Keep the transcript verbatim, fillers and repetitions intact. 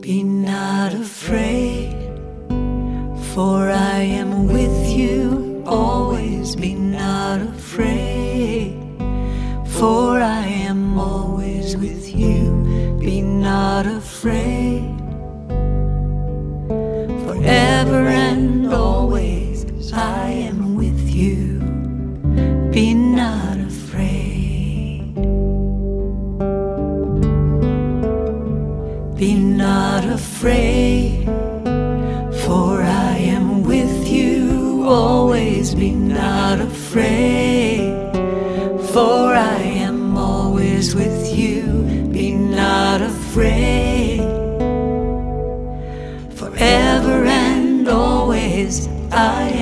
Be not afraid, for I am with you always. Be not afraid, for I am always with you. Be not afraid, forever and always I am with you. Be not afraid. Be not afraid, for I am with you always. Be not afraid, for I am always with you. Be not afraid, forever and always I